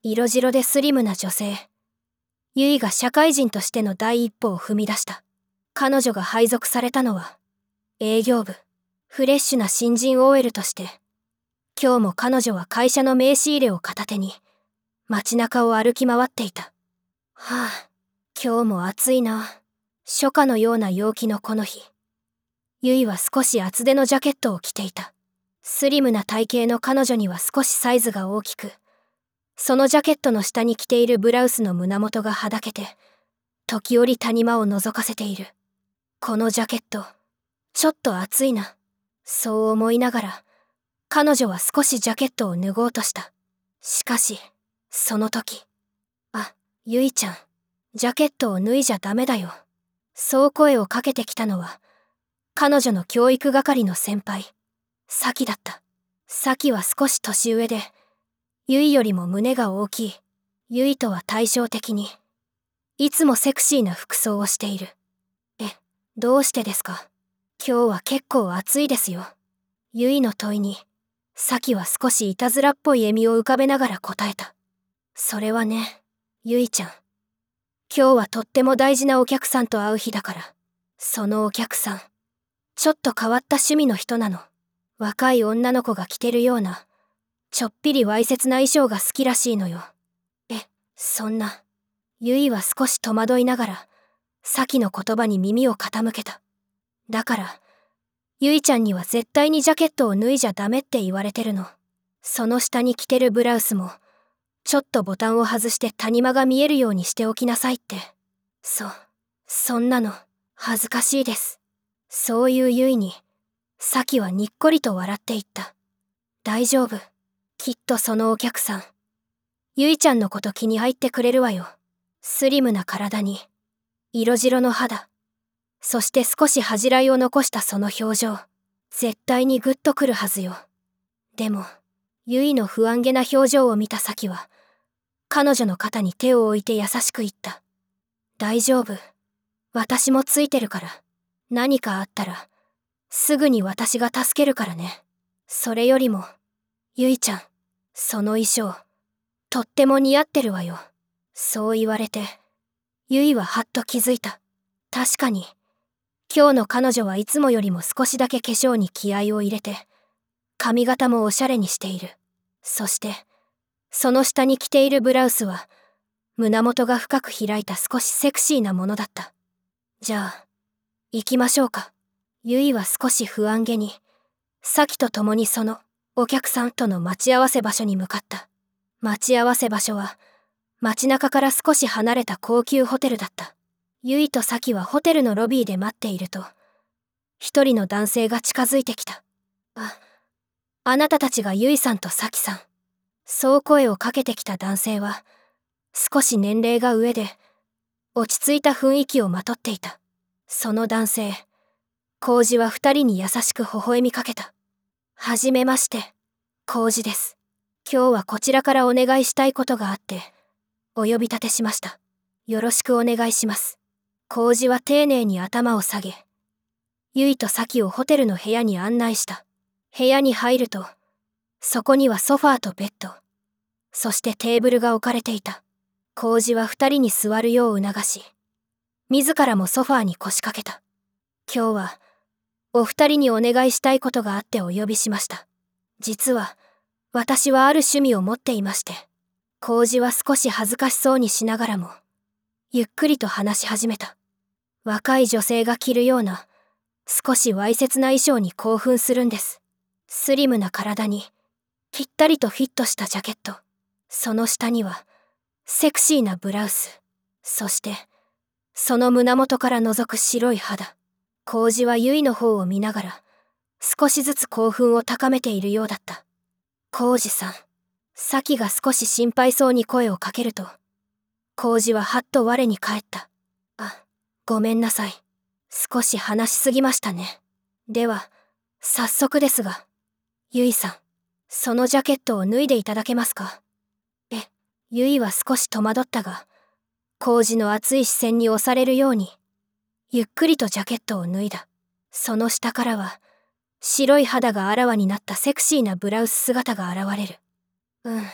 色白でスリムな女性。ゆいが社会人としての第一歩を踏み出した。彼女が配属されたのは、営業部。フレッシュな新人 OL として、今日も彼女は会社の名刺入れを片手に、街中を歩き回っていた。はあ、今日も暑いな。初夏のような陽気のこの日。ゆいは少し厚手のジャケットを着ていた。スリムな体型の彼女には少しサイズが大きく、そのジャケットの下に着ているブラウスの胸元がはだけて、時折谷間を覗かせている。このジャケット、ちょっと暑いな。そう思いながら、彼女は少しジャケットを脱ごうとした。しかし、その時、ゆいちゃん、ジャケットを脱いじゃダメだよ。そう声をかけてきたのは、彼女の教育係の先輩、サキだった。サキは少し年上で、ゆいよりも胸が大きい。ゆいとは対照的に、いつもセクシーな服装をしている。どうしてですか？今日は結構暑いですよ。ゆいの問いに、サキは少しいたずらっぽい笑みを浮かべながら答えた。それはね、ゆいちゃん。今日はとっても大事なお客さんと会う日だから。そのお客さん、ちょっと変わった趣味の人なの。若い女の子が着てるような、ちょっぴりわいせつな衣装が好きらしいのよ。そんな。ゆいは少し戸惑いながら、サキの言葉に耳を傾けた。だから、ゆいちゃんには絶対にジャケットを脱いじゃダメって言われてるの。その下に着てるブラウスも、ちょっとボタンを外して谷間が見えるようにしておきなさいって。そんなの、恥ずかしいです。そういうゆいに、サキはにっこりと笑っていった。大丈夫。きっとそのお客さん、ゆいちゃんのこと気に入ってくれるわよ。スリムな体に、色白の肌、そして少し恥じらいを残したその表情、絶対にグッとくるはずよ。でも、ゆいの不安げな表情を見たサキは、彼女の肩に手を置いて優しく言った。大丈夫。私もついてるから。何かあったら、すぐに私が助けるからね。それよりも、ゆいちゃん、その衣装、とっても似合ってるわよ。そう言われて、ゆいははっと気づいた。確かに、今日の彼女はいつもよりも少しだけ化粧に気合を入れて、髪型もおしゃれにしている。そして、その下に着ているブラウスは、胸元が深く開いた少しセクシーなものだった。じゃあ、行きましょうか。ゆいは少し不安げに、サキと共にそのお客さんとの待ち合わせ場所に向かった。待ち合わせ場所は、街中から少し離れた高級ホテルだった。ゆいとサキはホテルのロビーで待っていると、一人の男性が近づいてきた。あなたたちがゆいさんとサキさん。そう声をかけてきた男性は、少し年齢が上で、落ち着いた雰囲気をまとっていた。その男性、浩二は二人に優しく微笑みかけた。はじめまして、浩二です。今日はこちらからお願いしたいことがあって、お呼び立てしました。よろしくお願いします。浩二は丁寧に頭を下げ、ゆいとサキをホテルの部屋に案内した。部屋に入ると、そこにはソファーとベッド、そしてテーブルが置かれていた。浩二は二人に座るよう促し、自らもソファーに腰掛けた。今日は、お二人にお願いしたいことがあってお呼びしました。実は、私はある趣味を持っていまして、浩二は少し恥ずかしそうにしながらも、ゆっくりと話し始めた。若い女性が着るような、少しわいせつな衣装に興奮するんです。スリムな体に、ぴったりとフィットしたジャケット。その下には、セクシーなブラウス。そして、その胸元から覗く白い肌。浩二はゆいの方を見ながら、少しずつ興奮を高めているようだった。浩二さん。サキが少し心配そうに声をかけると、浩二ははっと我に返った。ごめんなさい。少し話しすぎましたね。では、早速ですが、ゆいさん、そのジャケットを脱いでいただけますか？ゆいは少し戸惑ったが、浩二の熱い視線に押されるように、ゆっくりとジャケットを脱いだ。その下からは、白い肌があらわになったセクシーなブラウス姿が現れる。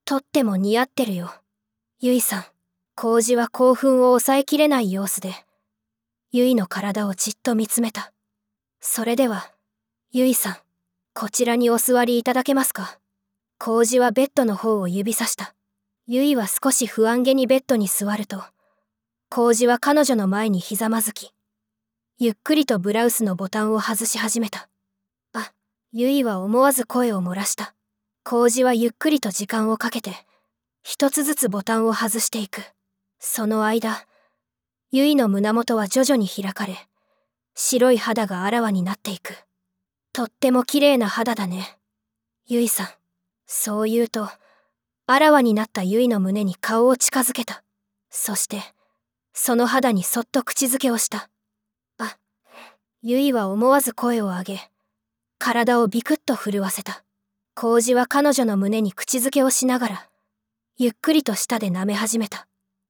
とっても似合ってるよ。ゆいさん。浩二は興奮を抑えきれない様子で、ゆいの体をじっと見つめた。それでは、ゆいさん、こちらにお座りいただけますか。浩二はベッドの方を指さした。ゆいは少し不安げにベッドに座ると、浩二は彼女の前にひざまずき、ゆっくりとブラウスのボタンを外し始めた。ゆいは思わず声を漏らした。浩二はゆっくりと時間をかけて、一つずつボタンを外していく。その間、ゆいの胸元は徐々に開かれ、白い肌があらわになっていく。とっても綺麗な肌だね。ゆいさん。そう言うと、あらわになったゆいの胸に顔を近づけた。そして、その肌にそっと口づけをした。ゆいは思わず声を上げ、体をビクッと震わせた。浩二は彼女の胸に口づけをしながら、ゆっくりと舌で舐め始めた。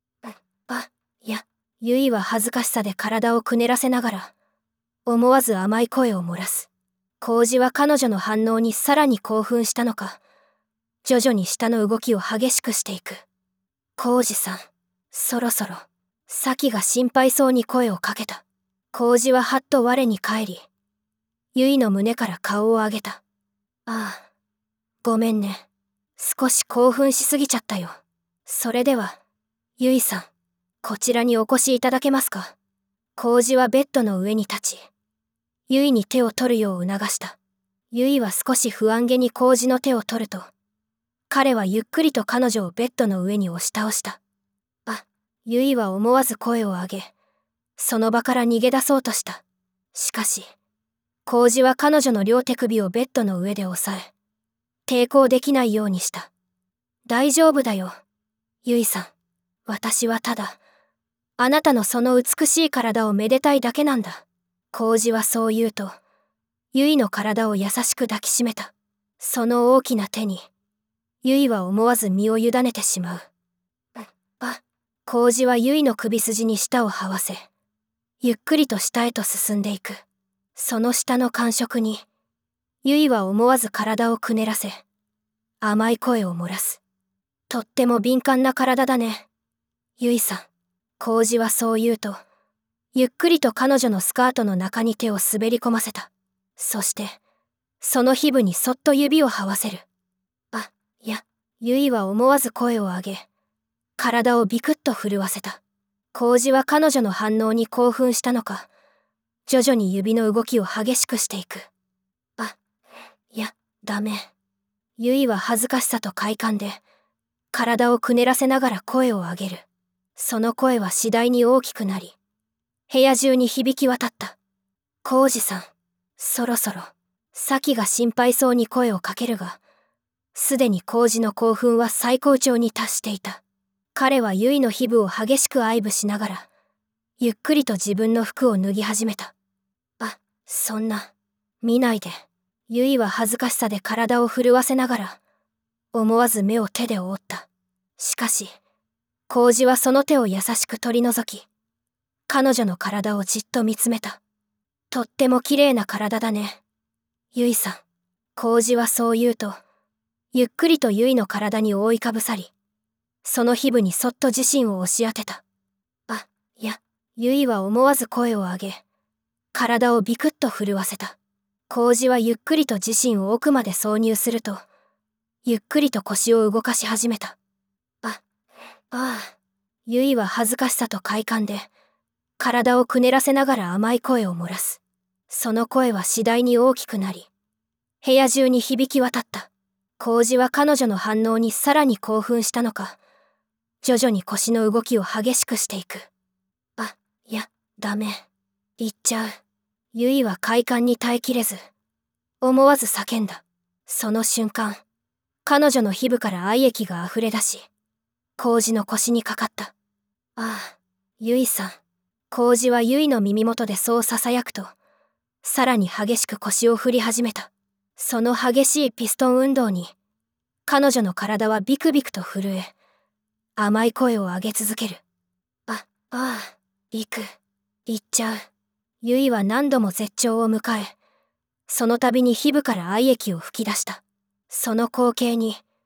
ゆいは恥ずかしさで体をくねらせながら、思わず甘い声を漏らす。浩二は彼女の反応にさらに興奮したのか、徐々に舌の動きを激しくしていく。浩二さん、そろそろ、サキが心配そうに声をかけた。浩二ははっと我に返り、ゆいの胸から顔を上げた。ごめんね。少し興奮しすぎちゃったよ。それでは、ゆいさん、こちらにお越しいただけますか。浩二はベッドの上に立ち、ゆいに手を取るよう促した。ゆいは少し不安げに浩二の手を取ると、彼はゆっくりと彼女をベッドの上に押し倒した。ゆいは思わず声を上げ、その場から逃げ出そうとした。しかし、浩二は彼女の両手首をベッドの上で押さえ、抵抗できないようにした。大丈夫だよ、ゆいさん。私はただ、あなたのその美しい体をめでたいだけなんだ。浩二はそう言うと、ゆいの体を優しく抱きしめた。その大きな手に、ゆいは思わず身を委ねてしまう。浩二はゆいの首筋に舌を這わせ、ゆっくりと下へと進んでいく。その下の感触に、ゆいは思わず体をくねらせ、甘い声を漏らす。とっても敏感な体だね、ゆいさん。浩二はそう言うと、ゆっくりと彼女のスカートの中に手を滑り込ませた。そして、その皮膚にそっと指を這わせる。ゆいは思わず声を上げ、体をビクッと震わせた。浩二は彼女の反応に興奮したのか、徐々に指の動きを激しくしていく。ダメ。ゆいは恥ずかしさと快感で、体をくねらせながら声を上げる。その声は次第に大きくなり、部屋中に響き渡った。浩二さん、そろそろ、サキが心配そうに声をかけるが、すでに浩二の興奮は最高潮に達していた。彼はゆいの皮膚を激しく愛撫しながら、ゆっくりと自分の服を脱ぎ始めた。そんな、見ないで。ゆいは恥ずかしさで体を震わせながら、思わず目を手で覆った。しかし、浩二はその手を優しく取り除き、彼女の体をじっと見つめた。とっても綺麗な体だね、ゆいさん。浩二はそう言うと、ゆっくりとゆいの体に覆いかぶさり、その皮膚にそっと自身を押し当てた。ゆいは思わず声を上げ、体をビクッと震わせた。浩二はゆっくりと自身を奥まで挿入すると、ゆっくりと腰を動かし始めた。ゆいは恥ずかしさと快感で、体をくねらせながら甘い声を漏らす。その声は次第に大きくなり、部屋中に響き渡った。浩二は彼女の反応にさらに興奮したのか、徐々に腰の動きを激しくしていく。ダメ。行っちゃう。ゆいは快感に耐えきれず、思わず叫んだ。その瞬間、彼女の皮膚から愛液が溢れ出し、浩二の腰にかかった。ゆいさん。浩二はゆいの耳元でそう囁くと、さらに激しく腰を振り始めた。その激しいピストン運動に、彼女の体はビクビクと震え、甘い声を上げ続ける。行っちゃう。ゆいは何度も絶頂を迎え、その度に皮膚から愛液を吹き出した。その光景に、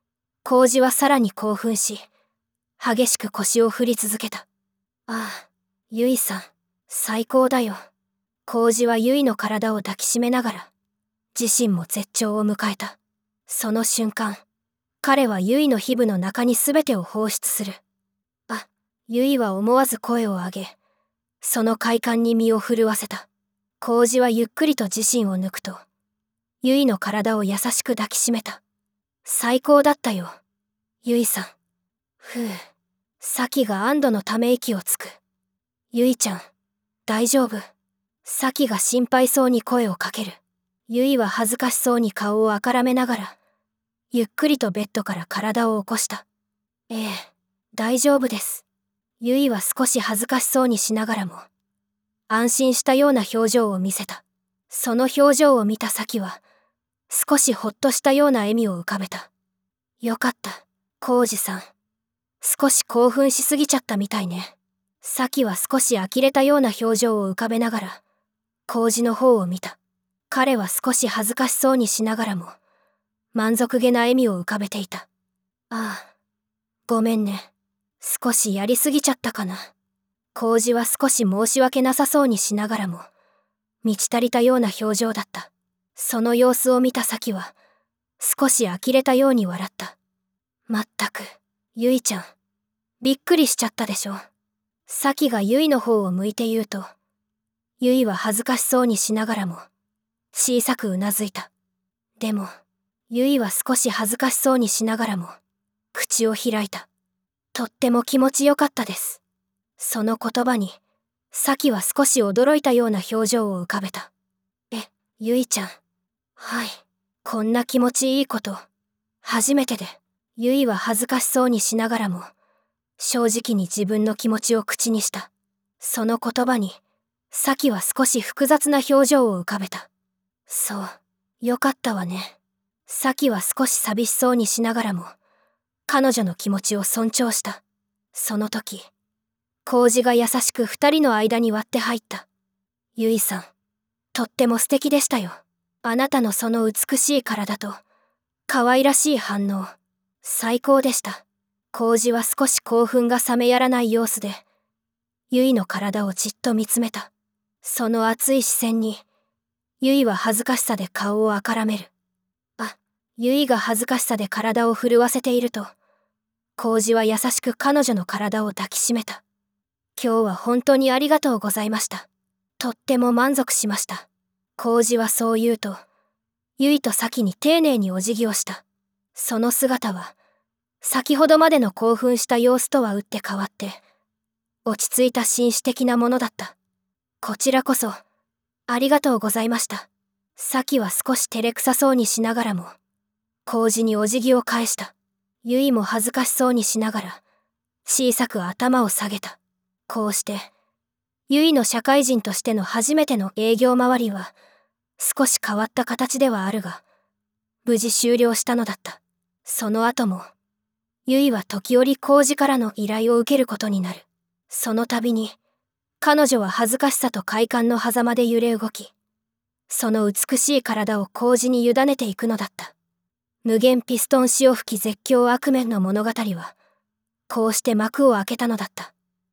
浩二はさらに興奮し、激しく腰を振り続けた。ああ、ゆいさん、最高だよ。浩二はゆいの体を抱きしめながら、自身も絶頂を迎えた。その瞬間、彼はゆいの皮膚の中に全てを放出する。あ、ゆいは思わず声を上げ、その快感に身を震わせた。浩二はゆっくりと自身を抜くと、ゆいの体を優しく抱きしめた。最高だったよ、ゆいさん。ふう。サキが安堵のため息をつく。ゆいちゃん、大丈夫？サキが心配そうに声をかける。ゆいは恥ずかしそうに顔をあからめながら、ゆっくりとベッドから体を起こした。ええ、大丈夫です。ゆいは少し恥ずかしそうにしながらも、安心したような表情を見せた。その表情を見たサキは、少しほっとしたような笑みを浮かべた。よかった、浩二さん。少し興奮しすぎちゃったみたいね。サキは少し呆れたような表情を浮かべながら、浩二の方を見た。彼は少し恥ずかしそうにしながらも、満足げな笑みを浮かべていた。ああ、ごめんね。少しやりすぎちゃったかな。浩二は少し申し訳なさそうにしながらも、満ち足りたような表情だった。その様子を見たサキは、少し呆れたように笑った。まったく、ゆいちゃん、びっくりしちゃったでしょ。サキがゆいの方を向いて言うと、ゆいは恥ずかしそうにしながらも、小さくうなずいた。でも、ゆいは少し恥ずかしそうにしながらも、口を開いた。とっても気持ちよかったです。その言葉に、サキは少し驚いたような表情を浮かべた。ゆいちゃん。はい。こんな気持ちいいこと、初めてで。ゆいは恥ずかしそうにしながらも、正直に自分の気持ちを口にした。その言葉に、サキは少し複雑な表情を浮かべた。そう、よかったわね。サキは少し寂しそうにしながらも、彼女の気持ちを尊重した。その時、浩二が優しく二人の間に割って入った。ゆいさん、とっても素敵でしたよ。あなたのその美しい体と、可愛らしい反応、最高でした。浩二は少し興奮が冷めやらない様子で、ゆいの体をじっと見つめた。その熱い視線に、ゆいは恥ずかしさで顔をあからめる。ゆいが恥ずかしさで体を震わせていると、浩二は優しく彼女の体を抱きしめた。今日は本当にありがとうございました。とっても満足しました。浩二はそう言うと、ゆいとサキに丁寧にお辞儀をした。その姿は、先ほどまでの興奮した様子とは打って変わって、落ち着いた紳士的なものだった。こちらこそ、ありがとうございました。サキは少し照れくさそうにしながらも、浩二にお辞儀を返した。ゆいも恥ずかしそうにしながら、小さく頭を下げた。こうして、ゆいの社会人としての初めての営業回りは、少し変わった形ではあるが、無事終了したのだった。その後も、ゆいは時折浩二からの依頼を受けることになる。その度に、彼女は恥ずかしさと快感の狭間で揺れ動き、その美しい体を浩二に委ねていくのだった。無限ピストン潮吹き絶叫悪面の物語は、こうして幕を開けたのだった。